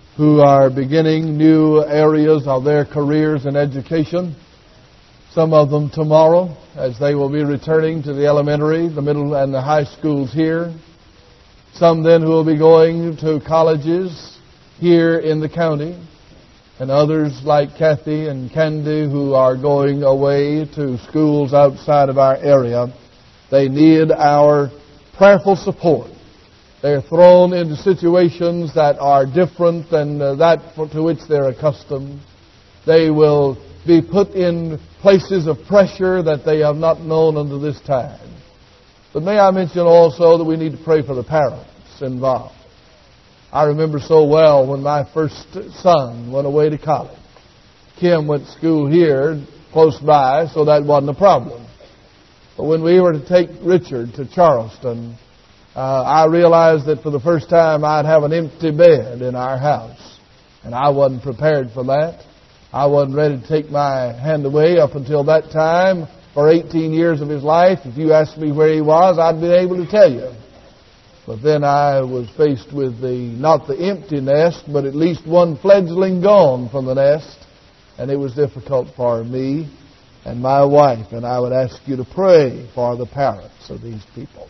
who are beginning new areas of their careers and education. Some of them tomorrow, as they will be returning to the elementary, the middle, and the high schools here. Some then who will be going to colleges here in the county. And others like Kathy and Candy who are going away to schools outside of our area. They need our prayerful support. They're thrown into situations that are different than that to which they're accustomed. They will be put in places of pressure that they have not known until this time. But may I mention also that we need to pray for the parents involved. I remember so well when my first son went away to college. Kim went to school here close by, so that wasn't a problem. But when we were to take Richard to Charleston, I realized that for the first time I'd have an empty bed in our house. And I wasn't prepared for that. I wasn't ready to take my hand away up until that time. For 18 years of his life, if you asked me where he was, I'd be able to tell you. But then I was faced with not the empty nest, but at least one fledgling gone from the nest. And it was difficult for me and my wife. And I would ask you to pray for the parents of these people.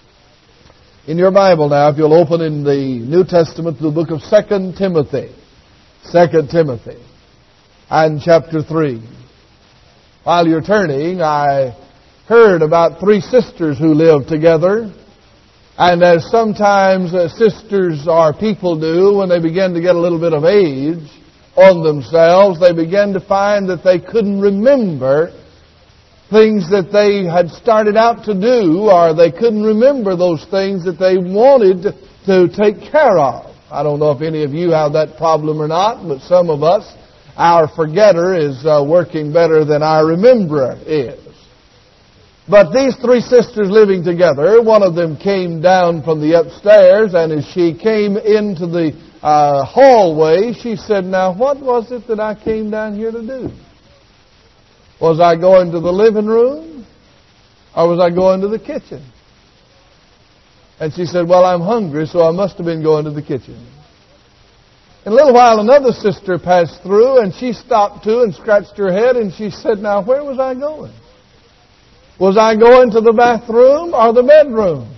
In your Bible now, if you'll open in the New Testament to the book of 2 Timothy. 2 Timothy and chapter 3. While you're turning, I heard about 3 sisters who lived together. And as sometimes sisters or people do when they begin to get a little bit of age on themselves, they begin to find that they couldn't remember things that they had started out to do, or they couldn't remember those things that they wanted to take care of. I don't know if any of you have that problem or not, but some of us, our forgetter is working better than our rememberer is. But these 3 sisters living together, one of them came down from the upstairs, and as she came into the hallway, she said, "Now, what was it that I came down here to do? Was I going to the living room, or was I going to the kitchen?" And she said, "Well, I'm hungry, so I must have been going to the kitchen." In a little while, another sister passed through, and she stopped too and scratched her head, and she said, "Now, where was I going? Was I going to the bathroom or the bedroom?"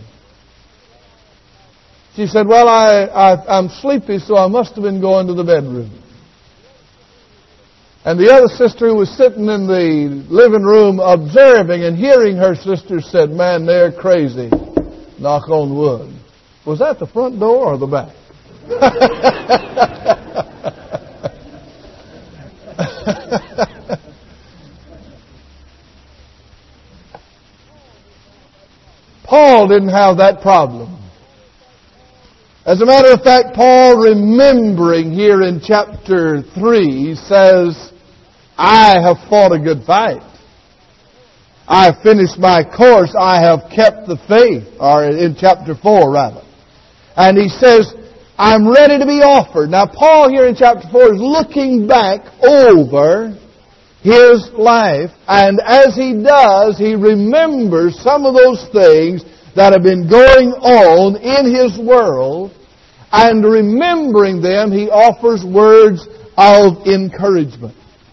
She said, "Well, I'm sleepy, so I must have been going to the bedroom." And the other sister who was sitting in the living room observing and hearing her sister said, "Man, they're crazy. Knock on wood." Was that the front door or the back? Paul didn't have that problem. As a matter of fact, Paul, remembering here in chapter 3, says, "I have fought a good fight. I have finished my course. I have kept the faith." Or in chapter 4, rather. And he says, "I'm ready to be offered." Now, Paul here in chapter 4 is looking back over his life. And as he does, he remembers some of those things that have been going on in his world. And remembering them, he offers words of encouragement.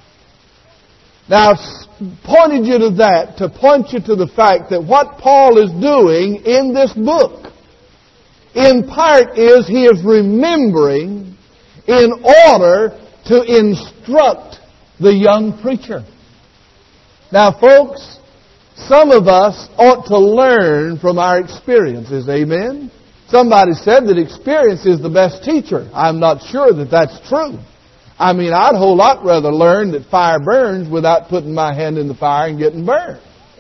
Now, I've pointed you to that to point you to the fact that what Paul is doing in this book, in part, is he is remembering in order to instruct the young preacher. Now, folks, some of us ought to learn from our experiences. Amen? Somebody said that experience is the best teacher. I'm not sure that that's true. I mean, I'd a whole lot rather learn that fire burns without putting my hand in the fire and getting burned.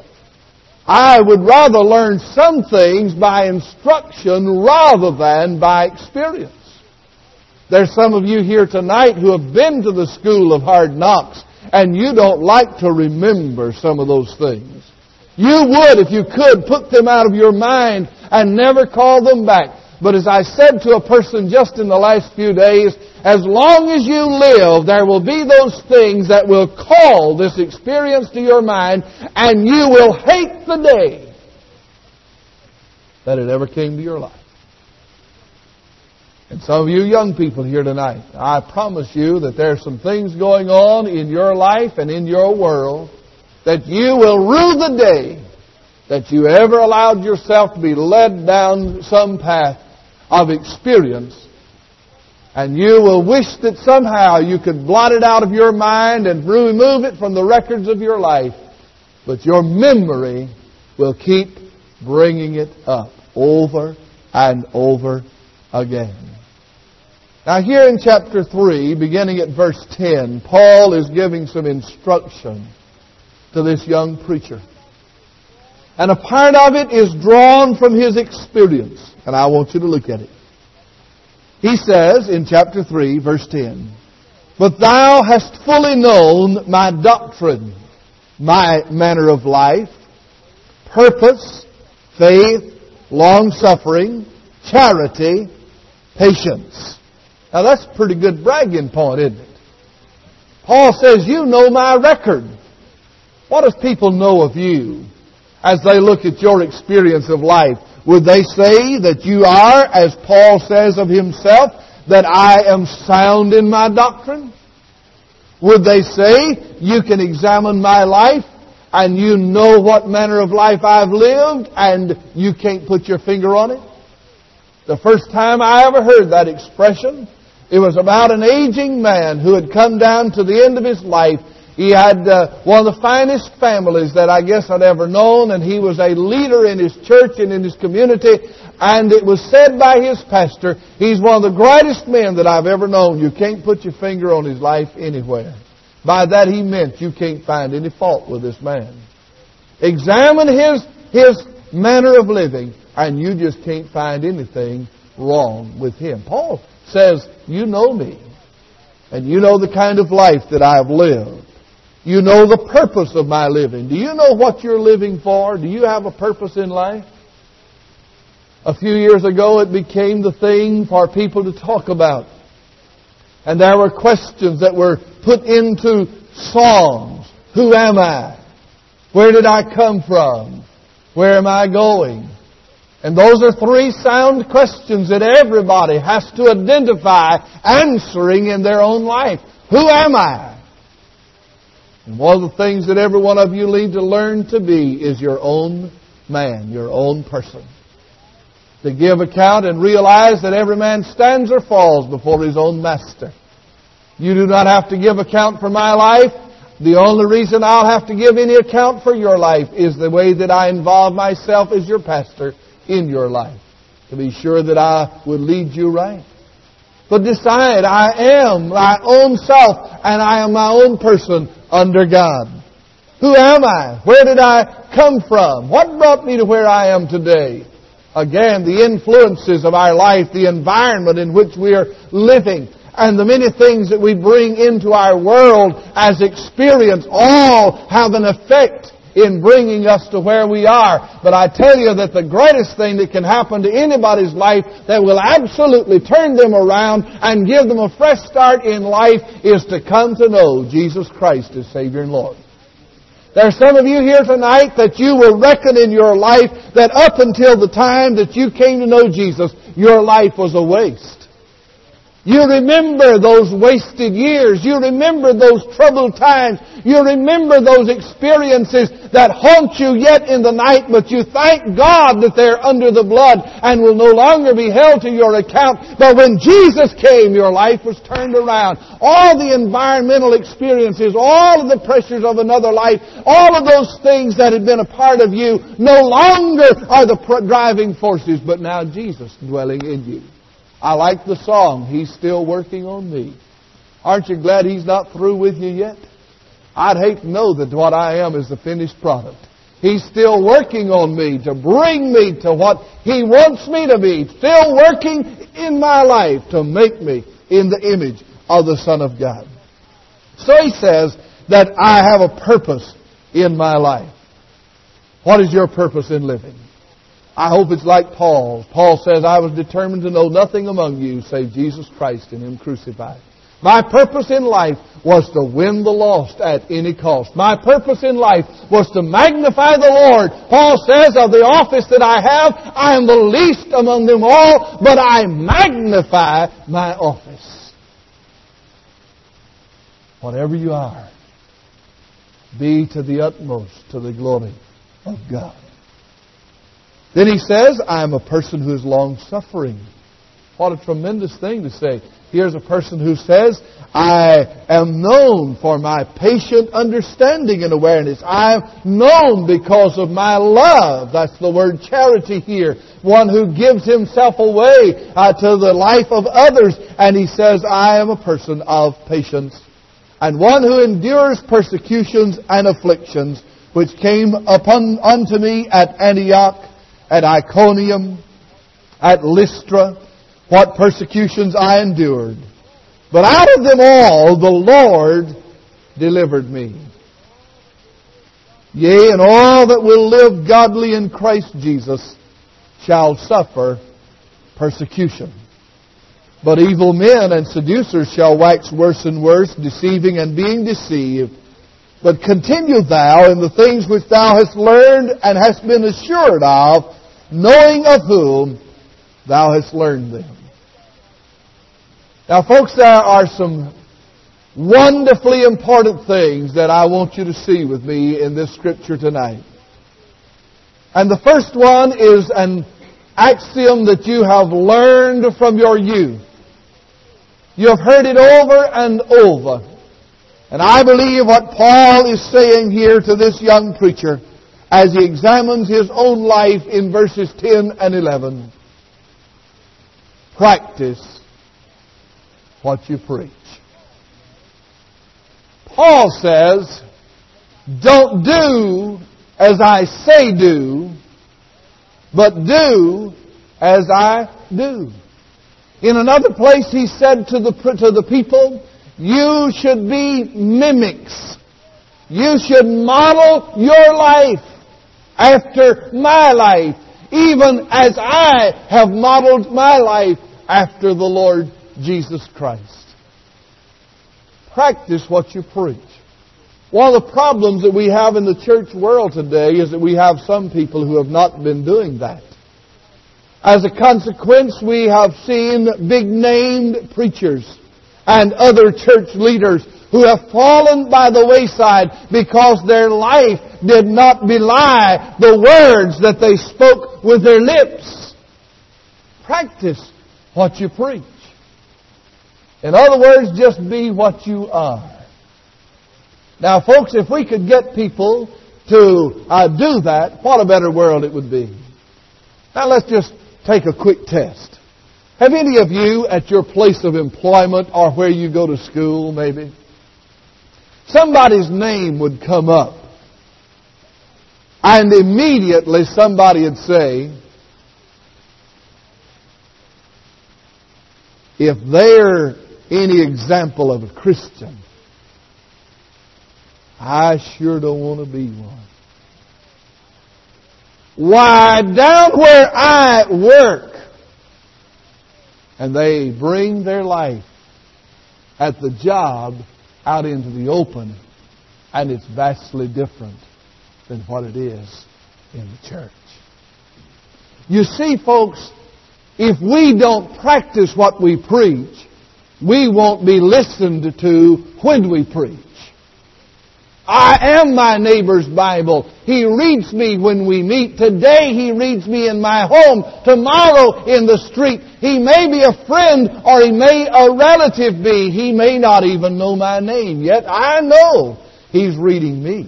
I would rather learn some things by instruction rather than by experience. There's some of you here tonight who have been to the school of hard knocks, and you don't like to remember some of those things. You would, if you could, put them out of your mind and never call them back. But as I said to a person just in the last few days, as long as you live, there will be those things that will call this experience to your mind, and you will hate the day that it ever came to your life. And some of you young people here tonight, I promise you that there are some things going on in your life and in your world that you will rue the day that you ever allowed yourself to be led down some path of experience. And you will wish that somehow you could blot it out of your mind and remove it from the records of your life. But your memory will keep bringing it up over and over again. Now here in chapter 3, beginning at verse 10, Paul is giving some instruction to this young preacher. And a part of it is drawn from his experience. And I want you to look at it. He says in chapter 3, verse 10, "But thou hast fully known my doctrine, my manner of life, purpose, faith, long-suffering, charity, patience." Now that's a pretty good bragging point, isn't it? Paul says, you know my record. What does people know of you as they look at your experience of life? Would they say that you are, as Paul says of himself, that I am sound in my doctrine? Would they say you can examine my life and you know what manner of life I've lived and you can't put your finger on it? The first time I ever heard that expression, it was about an aging man who had come down to the end of his life. He had one of the finest families that I guess I'd ever known, and he was a leader in his church and in his community. And it was said by his pastor, he's one of the greatest men that I've ever known. You can't put your finger on his life anywhere. By that he meant you can't find any fault with this man. Examine his manner of living, and you just can't find anything wrong with him. Paul says, you know me, and you know the kind of life that I've lived. You know the purpose of my living. Do you know what you're living for? Do you have a purpose in life? A few years ago, it became the thing for people to talk about. And there were questions that were put into songs. Who am I? Where did I come from? Where am I going? And those are three sound questions that everybody has to identify answering in their own life. Who am I? And one of the things that every one of you need to learn to be is your own man, your own person. To give account and realize that every man stands or falls before his own master. You do not have to give account for my life. The only reason I'll have to give any account for your life is the way that I involve myself as your pastor in your life. To be sure that I would lead you right. But decide, I am my own self and I am my own person under God. Who am I? Where did I come from? What brought me to where I am today? Again, the influences of our life, the environment in which we are living, and the many things that we bring into our world as experience all have an effect in bringing us to where we are. But I tell you that the greatest thing that can happen to anybody's life that will absolutely turn them around and give them a fresh start in life is to come to know Jesus Christ as Savior and Lord. There are some of you here tonight that you will reckon in your life that up until the time that you came to know Jesus, your life was a waste. You remember those wasted years. You remember those troubled times. You remember those experiences that haunt you yet in the night, but you thank God that they're under the blood and will no longer be held to your account. But when Jesus came, your life was turned around. All the environmental experiences, all of the pressures of another life, all of those things that had been a part of you no longer are the driving forces, but now Jesus dwelling in you. I like the song, He's Still Working on Me. Aren't you glad He's not through with you yet? I'd hate to know that what I am is the finished product. He's still working on me to bring me to what He wants me to be. Still working in my life to make me in the image of the Son of God. So he says that I have a purpose in my life. What is your purpose in living? I hope it's like Paul's. Paul says, I was determined to know nothing among you save Jesus Christ and Him crucified. My purpose in life was to win the lost at any cost. My purpose in life was to magnify the Lord. Paul says, of the office that I have, I am the least among them all, but I magnify my office. Whatever you are, be to the utmost to the glory of God. Then he says, I am a person who is long-suffering. What a tremendous thing to say. Here's a person who says, I am known for my patient understanding and awareness. I am known because of my love. That's the word charity here. One who gives himself away to the life of others. And he says, I am a person of patience. And one who endures persecutions and afflictions, which came unto me at Antioch, at Iconium, at Lystra, what persecutions I endured. But out of them all the Lord delivered me. Yea, and all that will live godly in Christ Jesus shall suffer persecution. But evil men and seducers shall wax worse and worse, deceiving and being deceived. But continue thou in the things which thou hast learned and hast been assured of, knowing of whom thou hast learned them. Now, folks, there are some wonderfully important things that I want you to see with me in this Scripture tonight. And the first one is an axiom that you have learned from your youth. You have heard it over and over. And I believe what Paul is saying here to this young preacher as he examines his own life in verses 10 and 11. Practice what you preach. Paul says, don't do as I say do, but do as I do. In another place he said to the people, you should be mimics. You should model your life after my life, even as I have modeled my life after the Lord Jesus Christ. Practice what you preach. One of the problems that we have in the church world today is that we have some people who have not been doing that. As a consequence, we have seen big-named preachers and other church leaders who have fallen by the wayside because their life did not belie the words that they spoke with their lips. Practice what you preach. In other words, just be what you are. Now, folks, if we could get people to do that, what a better world it would be. Now, let's just take a quick test. Have any of you at your place of employment or where you go to school, maybe, somebody's name would come up and immediately somebody would say, if they're any example of a Christian, I sure don't want to be one. Why, down where I work, and they bring their life at the job out into the open, and it's vastly different than what it is in the church. You see, folks, if we don't practice what we preach, we won't be listened to when we preach. I am my neighbor's Bible. He reads me when we meet. Today he reads me in my home. Tomorrow in the street. He may be a friend or he may a relative be. He may not even know my name. Yet I know he's reading me.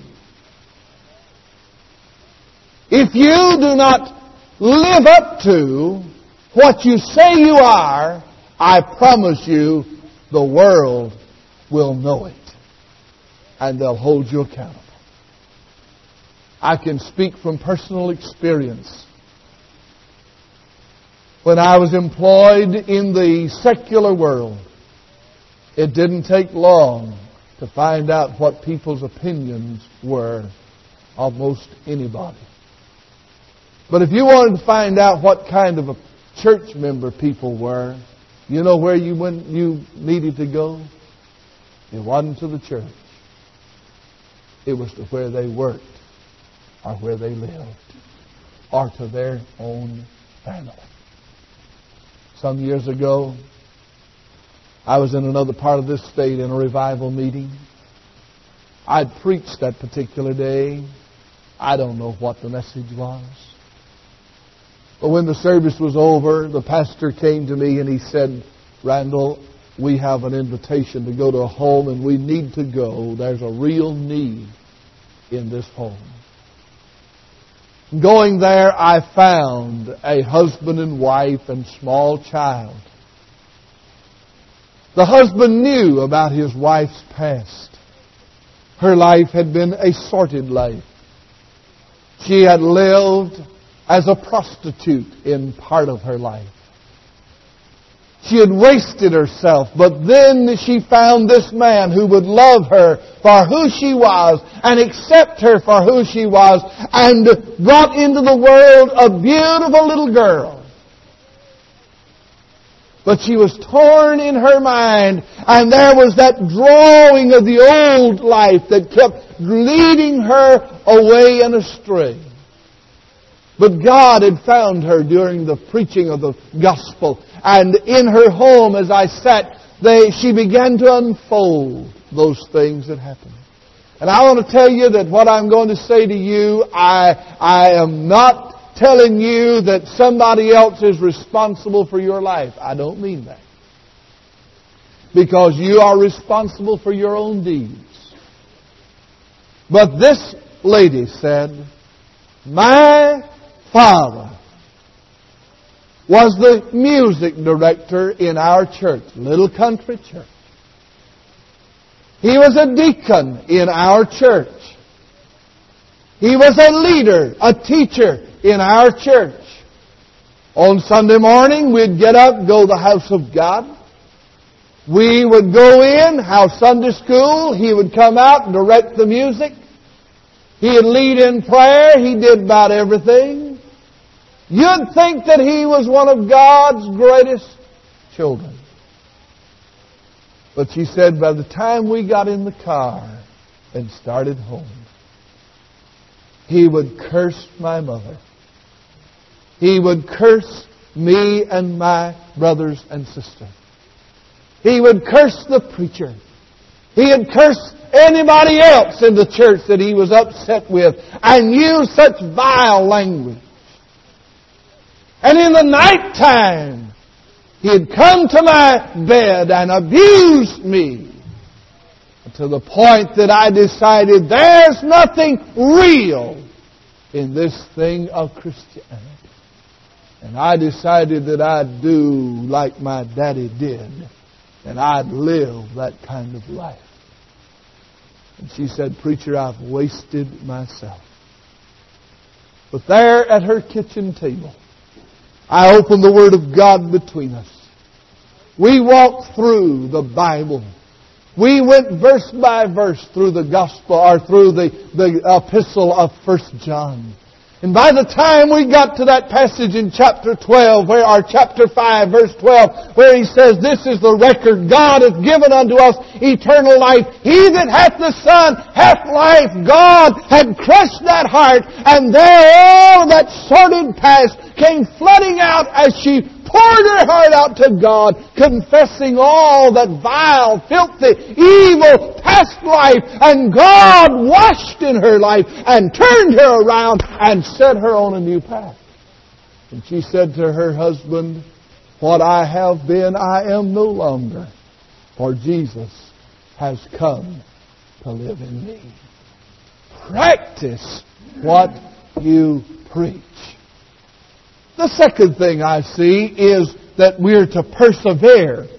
If you do not live up to what you say you are, I promise you the world will know it. And they'll hold you accountable. I can speak from personal experience. When I was employed in the secular world, it didn't take long to find out what people's opinions were of most anybody. But if you wanted to find out what kind of a church member people were, you know where you needed to go? It wasn't to the church. It was to where they worked or where they lived or to their own family. Some years ago, I was in another part of this state in a revival meeting. I'd preached that particular day. I don't know what the message was. But when the service was over, the pastor came to me and he said, "Randall, we have an invitation to go to a home and we need to go. There's a real need in this home." Going there, I found a husband and wife and small child. The husband knew about his wife's past. Her life had been a sordid life. She had lived as a prostitute in part of her life. She had wasted herself, but then she found this man who would love her for who she was and accept her for who she was, and brought into the world a beautiful little girl. But she was torn in her mind, and there was that drawing of the old life that kept leading her away and astray. But God had found her during the preaching of the gospel. And in her home, as I sat, she began to unfold those things that happened. And I want to tell you that what I'm going to say to you, I am not telling you that somebody else is responsible for your life. I don't mean that. Because you are responsible for your own deeds. But this lady said, "My father was the music director in our church, little country church. He was a deacon in our church. He was a leader, a teacher in our church. On Sunday morning, we'd get up, go to the house of God. We would go in, have Sunday school. He would come out and direct the music. He'd lead in prayer. He did about everything. You'd think that he was one of God's greatest children." But she said, by the time we got in the car and started home, he would curse my mother. He would curse me and my brothers and sisters. He would curse the preacher. He had cursed anybody else in the church that he was upset with and used such vile language. And in the nighttime, he'd come to my bed and abused me to the point that I decided there's nothing real in this thing of Christianity. And I decided that I'd do like my daddy did, and I'd live that kind of life. And she said, "Preacher, I've wasted myself." But there at her kitchen table, I opened the Word of God between us. We walked through the Bible. We went verse by verse through the Gospel, or through the epistle of 1 John. And by the time we got to that passage in chapter 12, or chapter 5, verse 12, where he says, "This is the record, God hath given unto us eternal life. He that hath the Son hath life." God had crushed that heart, and there all that sordid past came flooding out as she poured her heart out to God, confessing all that vile, filthy, evil past life. And God washed in her life and turned her around and set her on a new path. And she said to her husband, "What I have been, I am no longer, for Jesus has come to live in me." Practice what you preach. The second thing I see is that we're to persevere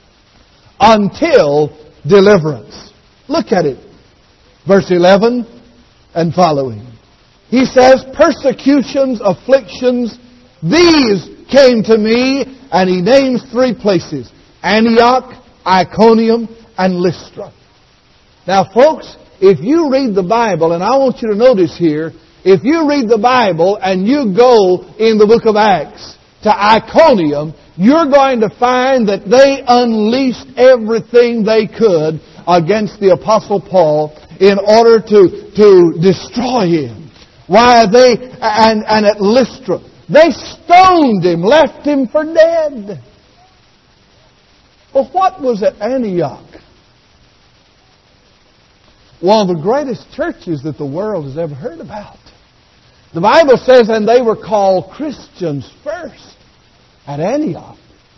until deliverance. Look at it. Verse 11 and following. He says, "Persecutions, afflictions, these came to me," and he names 3 places: Antioch, Iconium, and Lystra. Now, folks, if you read the Bible, and I want you to notice here, if you read the Bible and you go in the book of Acts to Iconium, you're going to find that they unleashed everything they could against the Apostle Paul in order to destroy him. Why, and at Lystra, they stoned him, left him for dead. Well, what was at Antioch? One of the greatest churches that the world has ever heard about. The Bible says, and they were called Christians first at Antioch.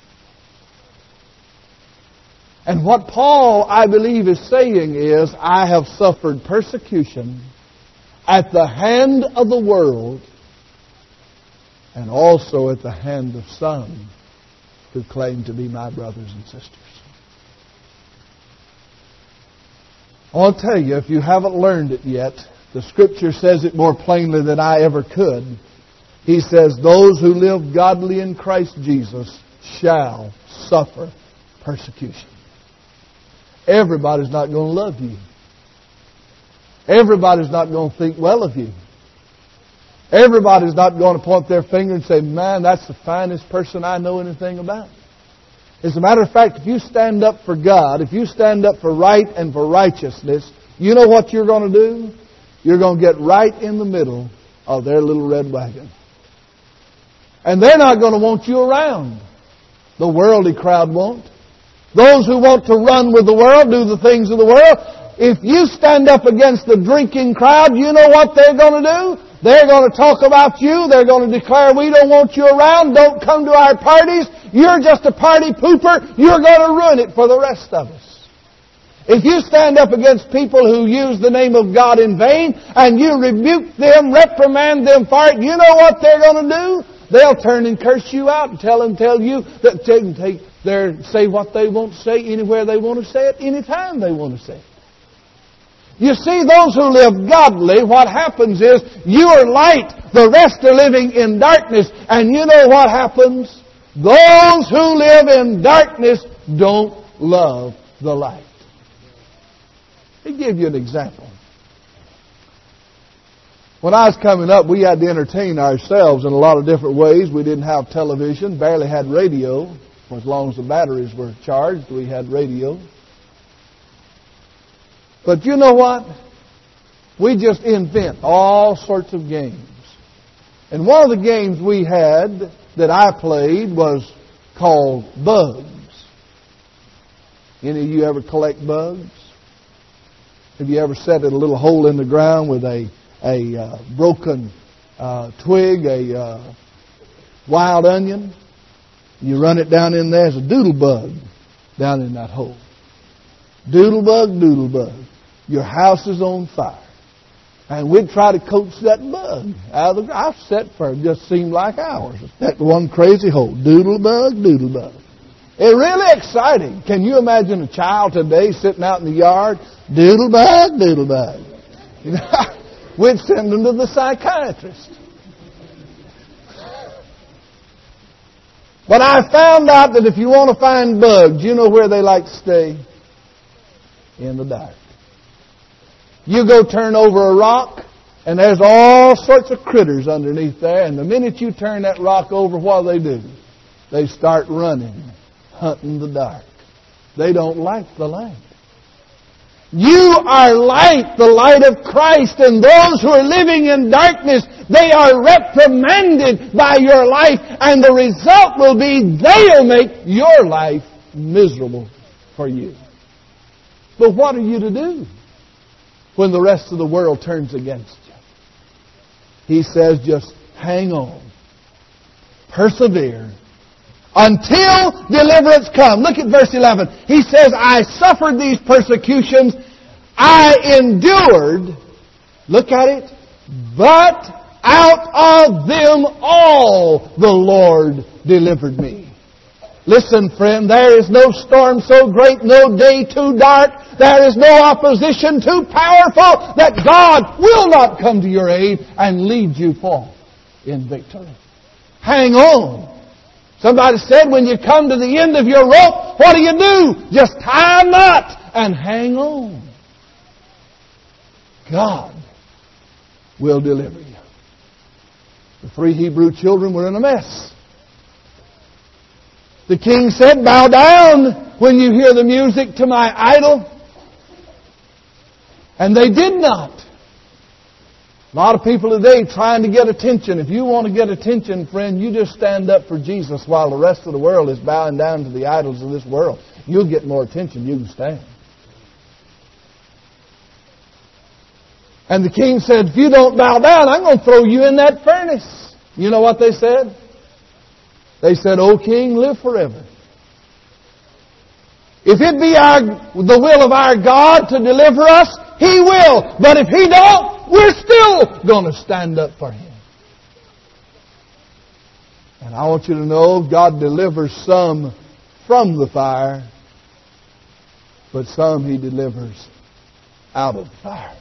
And what Paul, I believe, is saying is, I have suffered persecution at the hand of the world and also at the hand of some who claim to be my brothers and sisters. I want to tell you, if you haven't learned it yet, the Scripture says it more plainly than I ever could. He says, those who live godly in Christ Jesus shall suffer persecution. Everybody's not going to love you. Everybody's not going to think well of you. Everybody's not going to point their finger and say, man, that's the finest person I know anything about. As a matter of fact, if you stand up for God, if you stand up for right and for righteousness, you know what you're going to do? You're going to get right in the middle of their little red wagon. And they're not going to want you around. The worldly crowd won't. Those who want to run with the world, do the things of the world. If you stand up against the drinking crowd, you know what they're going to do? They're going to talk about you. They're going to declare, we don't want you around. Don't come to our parties. You're just a party pooper. You're going to ruin it for the rest of us. If you stand up against people who use the name of God in vain and you rebuke them, reprimand them for it, you know what they're going to do? They'll turn and curse you out and tell you that they can say what they want to say anywhere they want to say it, anytime they want to say it. You see, those who live godly, what happens is you are light, the rest are living in darkness, and you know what happens? Those who live in darkness don't love the light. Let me give you an example. When I was coming up, we had to entertain ourselves in a lot of different ways. We didn't have television, barely had radio. For as long as the batteries were charged, we had radio. But you know what? We just invent all sorts of games. And one of the games we had that I played was called Bugs. Any of you ever collect bugs? Have you ever set in a little hole in the ground with a broken twig, a wild onion? You run it down in there as a doodle bug down in that hole. Doodle bug. Your house is on fire. And we'd try to coax that bug out of the ground. I've set for it just seemed like hours. That one crazy hole. Doodle bug. It's really exciting. Can you imagine a child today sitting out in the yard? Doodle bug. You know, we'd send them to the psychiatrist. But I found out that if you want to find bugs, you know where they like to stay? In the dark. You go turn over a rock, and there's all sorts of critters underneath there, and the minute you turn that rock over, what do? They start running, hunting the dark. They don't like the light. You are light, the light of Christ, and those who are living in darkness, they are reprimanded by your life, and the result will be they'll make your life miserable for you. But what are you to do when the rest of the world turns against you? He says, just hang on. Persevere until deliverance come. Look at verse 11. He says, I suffered these persecutions. I endured. Look at it. But out of them all the Lord delivered me. Listen, friend, there is no storm so great, no day too dark, there is no opposition too powerful that God will not come to your aid and lead you forth in victory. Hang on. Somebody said when you come to the end of your rope, what do? Just tie a knot and hang on. God will deliver you. The 3 Hebrew children were in a mess. The king said, bow down when you hear the music to my idol. And they did not. A lot of people today trying to get attention. If you want to get attention, friend, you just stand up for Jesus while the rest of the world is bowing down to the idols of this world. You'll get more attention. You can stand. And the king said, if you don't bow down, I'm going to throw you in that furnace. You know what they said? They said, O king, live forever. If it be the will of our God to deliver us, He will. But if He don't, we're still going to stand up for Him. And I want you to know God delivers some from the fire, but some He delivers out of the fire.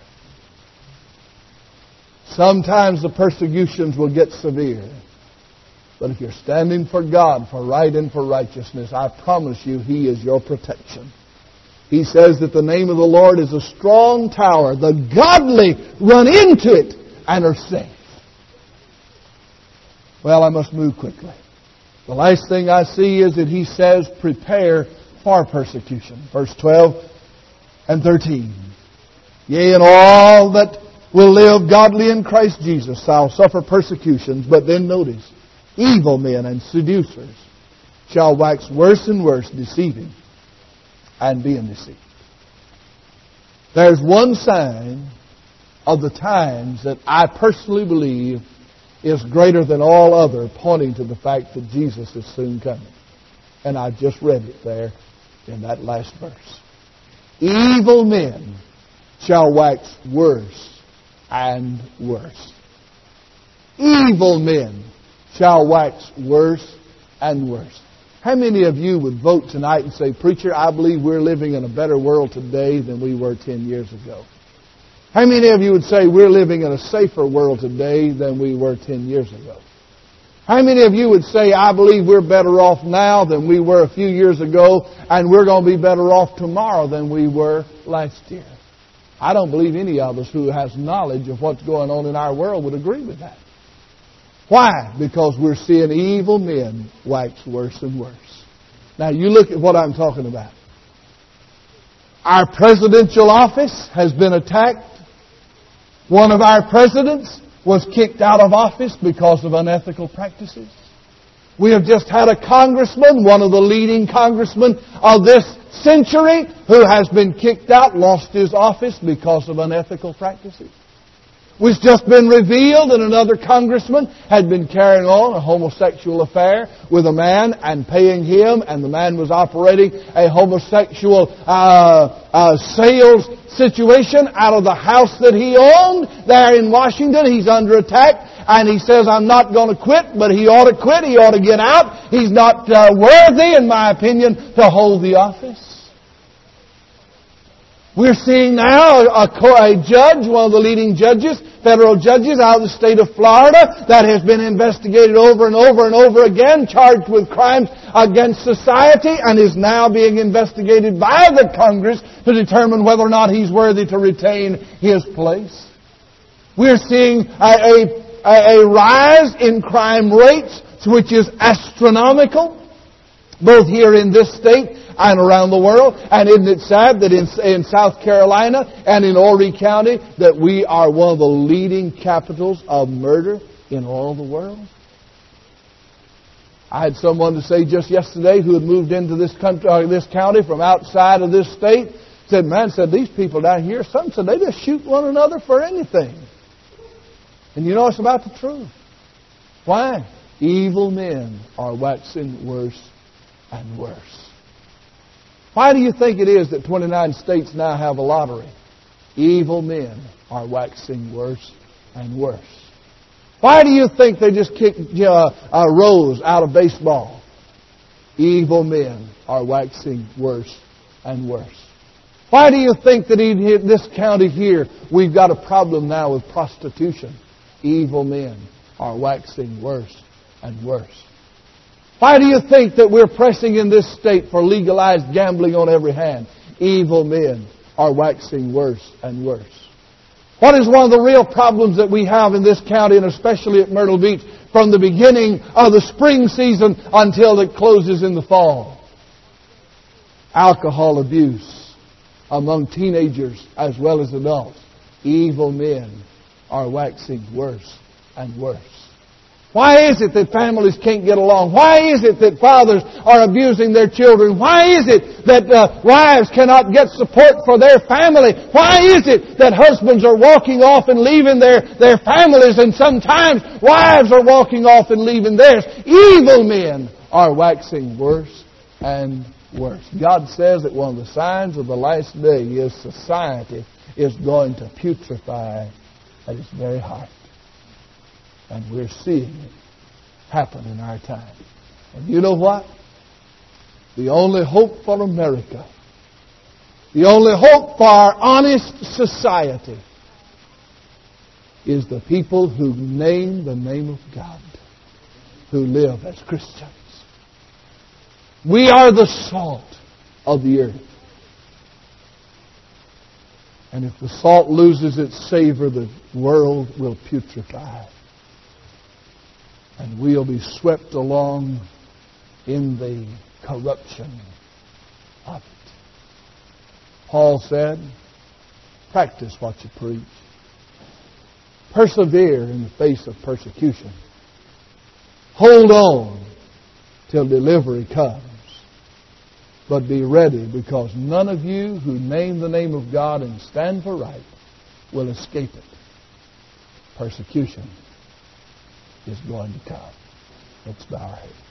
Sometimes the persecutions will get severe. But if you're standing for God, for right and for righteousness, I promise you He is your protection. He says that the name of the Lord is a strong tower. The godly run into it and are safe. Well, I must move quickly. The last thing I see is that He says, prepare for persecution. Verse 12 and 13. Yea, and all that will live godly in Christ Jesus shall suffer persecutions. But then notice, evil men and seducers shall wax worse and worse, deceiving and being deceived. There's one sign of the times that I personally believe is greater than all other, pointing to the fact that Jesus is soon coming. And I've just read it there in that last verse. Evil men shall wax worse and worse. Evil men shall wax worse and worse. How many of you would vote tonight and say, Preacher, I believe we're living in a better world today than we were 10 years ago? How many of you would say we're living in a safer world today than we were 10 years ago? How many of you would say, I believe we're better off now than we were a few years ago, and we're going to be better off tomorrow than we were last year? I don't believe any of us who has knowledge of what's going on in our world would agree with that. Why? Because we're seeing evil men wax worse and worse. Now, you look at what I'm talking about. Our presidential office has been attacked. One of our presidents was kicked out of office because of unethical practices. We have just had a congressman, one of the leading congressmen of this century, who has been kicked out, lost his office because of unethical practices. It's just been revealed that another congressman had been carrying on a homosexual affair with a man and paying him, and the man was operating a homosexual sales situation out of the house that he owned there in Washington. He's under attack, and he says, I'm not going to quit, but he ought to quit. He ought to get out. He's not worthy, in my opinion, to hold the office. We're seeing now a judge, one of the leading judges, federal judges out of the state of Florida, that has been investigated over and over and over again, charged with crimes against society, and is now being investigated by the Congress to determine whether or not he's worthy to retain his place. We're seeing a rise in crime rates, which is astronomical, both here in this state and around the world. And isn't it sad that in South Carolina and in Horry County that we are one of the leading capitals of murder in all the world? I had someone to say just yesterday who had moved into this country, this county from outside of this state, said, these people down here, some said they just shoot one another for anything. And you know, it's about the truth. Why? Evil men are waxing worse and worse. Why do you think it is that 29 states now have a lottery? Evil men are waxing worse and worse. Why do you think they just kicked Rose out of baseball? Evil men are waxing worse and worse. Why do you think that in this county here we've got a problem now with prostitution? Evil men are waxing worse and worse. Why do you think that we're pressing in this state for legalized gambling on every hand? Evil men are waxing worse and worse. What is one of the real problems that we have in this county, and especially at Myrtle Beach, from the beginning of the spring season until it closes in the fall? Alcohol abuse among teenagers as well as adults. Evil men are waxing worse and worse. Why is it that families can't get along? Why is it that fathers are abusing their children? Why is it that wives cannot get support for their family? Why is it that husbands are walking off and leaving their families, and sometimes wives are walking off and leaving theirs? Evil men are waxing worse and worse. God says that one of the signs of the last day is society is going to putrefy at its very heart. And we're seeing it happen in our time. And you know what? The only hope for America, the only hope for our honest society, is the people who name the name of God, who live as Christians. We are the salt of the earth. And if the salt loses its savor, the world will putrefy. And we'll be swept along in the corruption of it. Paul said, practice what you preach. Persevere in the face of persecution. Hold on till delivery comes. But be ready, because none of you who name the name of God and stand for right will escape it. Persecution is going to come. Let's bow our heads.